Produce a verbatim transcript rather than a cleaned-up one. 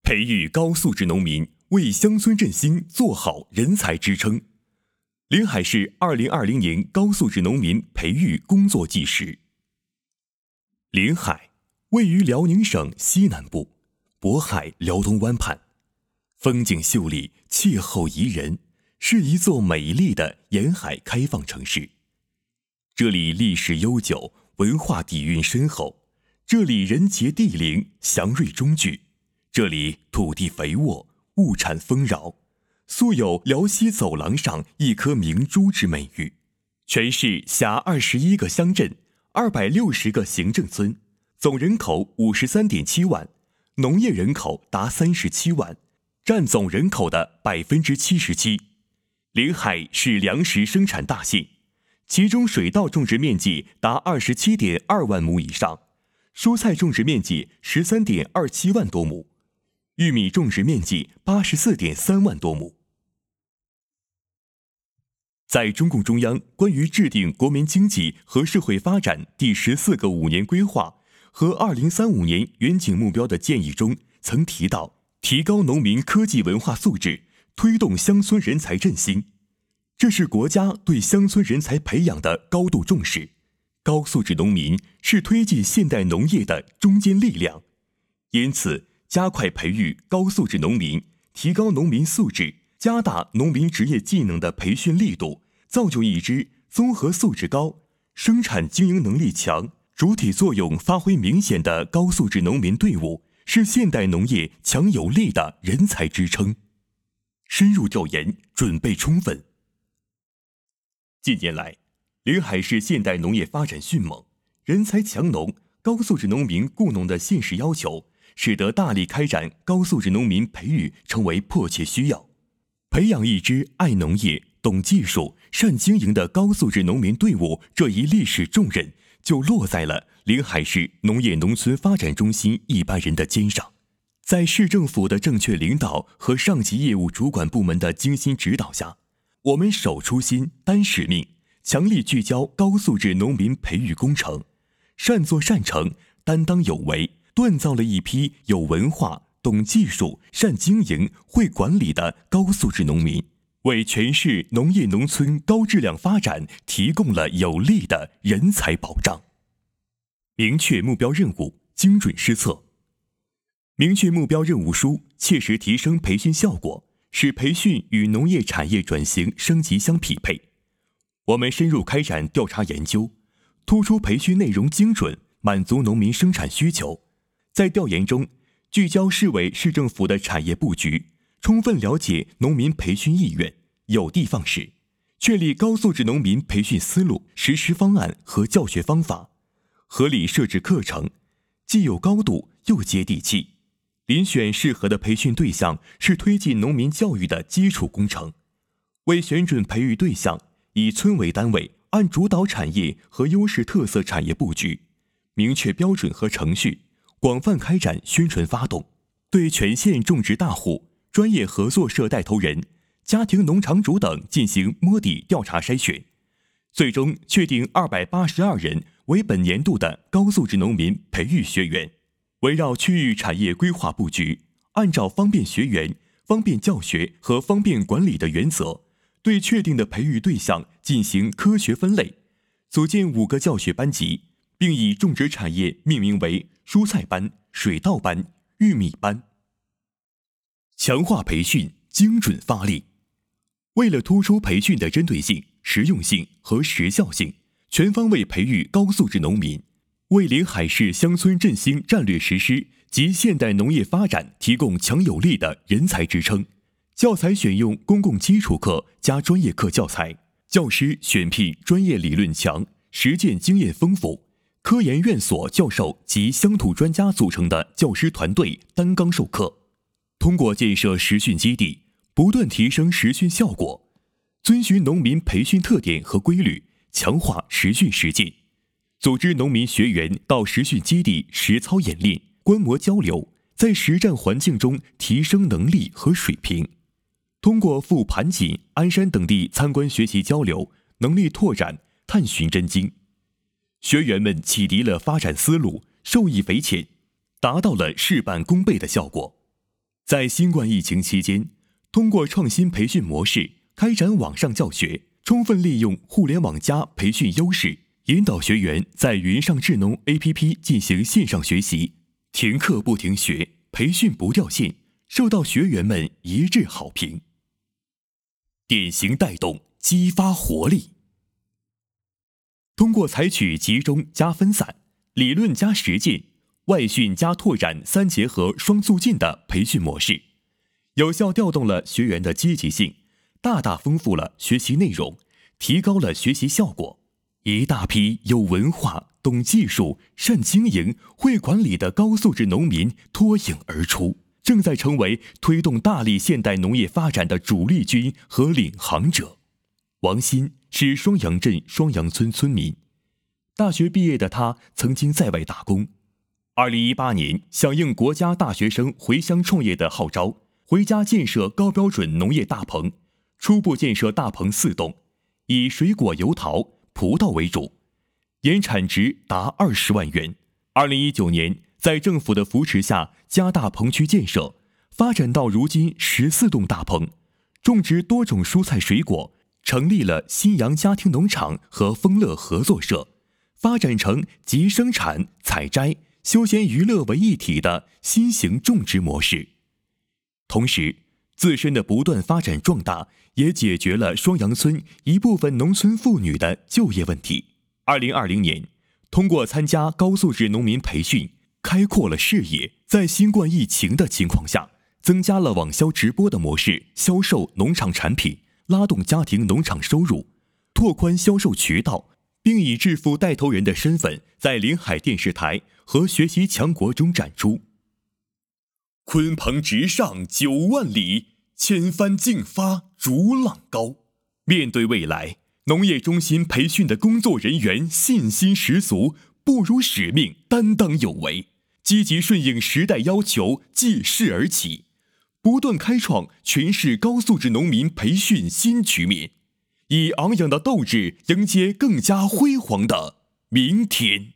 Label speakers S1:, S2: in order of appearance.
S1: 培育高素质农民，为乡村振兴做好人才支撑。临海市二零二零年高素质农民培育工作纪实。临海位于辽宁省西南部，渤海辽东湾畔，风景秀丽，气候宜人，是一座美丽的沿海开放城市。这里历史悠久，文化底蕴深厚，这里人杰地灵，祥瑞中聚，这里土地肥沃，物产丰饶，素有辽西走廊上一颗明珠之美誉。全市辖二十一个乡镇，二百六十个行政村，总人口五十三点七万，农业人口达三十七万，占总人口的百分之七十七。临海是粮食生产大县，其中水稻种植面积达二十七点二万亩以上，蔬菜种植面积十三点二七万多亩，玉米种植面积八十四点三万多亩。在中共中央关于制定国民经济和社会发展第十四个五年规划和二零三五年远景目标的建议中，曾提到提高农民科技文化素质，推动乡村人才振兴。这是国家对乡村人才培养的高度重视。高素质农民是推进现代农业的中坚力量，因此加快培育高素质农民，提高农民素质，加大农民职业技能的培训力度，造就一支综合素质高、生产经营能力强、主体作用发挥明显的高素质农民队伍，是现代农业强有力的人才支撑。深入调研，准备充分。近年来，临海市现代农业发展迅猛，人才强农、高素质农民雇农的现实要求，使得大力开展高素质农民培育成为迫切需要。培养一支爱农业、懂技术、善经营的高素质农民队伍，这一历史重任就落在了临海市农业农村发展中心一班人的肩上。在市政府的正确领导和上级业务主管部门的精心指导下，我们守初心、担使命，强力聚焦高素质农民培育工程，善作善成、担当有为，锻造了一批有文化、懂技术、善经营、会管理的高素质农民，为全市农业农村高质量发展提供了有力的人才保障。明确目标任务，精准施策。明确目标任务书，切实提升培训效果，使培训与农业产业转型升级相匹配。我们深入开展调查研究，突出培训内容精准，满足农民生产需求。在调研中，聚焦市委市政府的产业布局，充分了解农民培训意愿，有的放矢，确立高素质农民培训思路、实施方案和教学方法，合理设置课程，既有高度又接地气。遴选适合的培训对象是推进农民教育的基础工程。为选准培育对象，以村为单位，按主导产业和优势特色产业布局，明确标准和程序，广泛开展宣传发动，对全县种植大户、专业合作社带头人、家庭农场主等进行摸底调查筛选，最终确定二百八十二人为本年度的高素质农民培育学员。围绕区域产业规划布局，按照方便学员、方便教学和方便管理的原则，对确定的培育对象进行科学分类，组建五个教学班级，并以种植产业命名为蔬菜班、水稻班、玉米班。强化培训，精准发力。为了突出培训的针对性、实用性和时效性，全方位培育高素质农民，为临海市乡村振兴战略实施及现代农业发展提供强有力的人才支撑。教材选用公共基础课加专业课教材，教师选聘专业理论强、实践经验丰富、科研院所教授及乡土专家组成的教师团队担纲授课。通过建设实训基地，不断提升实训效果，遵循农民培训特点和规律，强化实训实践。组织农民学员到实训基地实操演练、观摩交流，在实战环境中提升能力和水平。通过赴盘锦、鞍山等地参观学习交流，能力拓展、探寻真经，学员们启迪了发展思路，受益匪浅，达到了事半功倍的效果。 在新冠疫情期间，通过创新培训模式开展网上教学，充分利用互联网加培训优势，引导学员在云上智能 A P P 进行线上学习，停课不停学，培训不掉线，受到学员们一致好评。典型带动，激发活力。通过采取集中加分散、理论加实践、外训加拓展三结合双促进的培训模式，有效调动了学员的积极性，大大丰富了学习内容，提高了学习效果。一大批有文化、懂技术、善经营、会管理的高素质农民脱颖而出，正在成为推动大力现代农业发展的主力军和领航者。王鑫是双阳镇双阳村村民，大学毕业的他曾经在外打工。二零一八年，响应国家大学生回乡创业的号召，回家建设高标准农业大棚，初步建设大棚四栋，以水果、油桃、葡萄为主，年产值达二十万元。二零一九年，在政府的扶持下，加大棚区建设，发展到如今十四栋大棚，种植多种蔬菜水果，成立了新阳家庭农场和丰乐合作社，发展成集生产、采摘、休闲娱乐为一体的新型种植模式。同时，自身的不断发展壮大，也解决了双阳村一部分农村妇女的就业问题。二零二零年，通过参加高素质农民培训，开阔了视野，在新冠疫情的情况下，增加了网销直播的模式，销售农场产品，拉动家庭农场收入，拓宽销售渠道，并以致富带头人的身份，在临海电视台和学习强国中展出。鲲鹏直上九万里，千帆竞发逐浪高。面对未来，农业中心培训的工作人员信心十足，不辱使命，担当有为，积极顺应时代要求，借势而起，不断开创全市高素质农民培训新局面，以昂扬的斗志迎接更加辉煌的明天。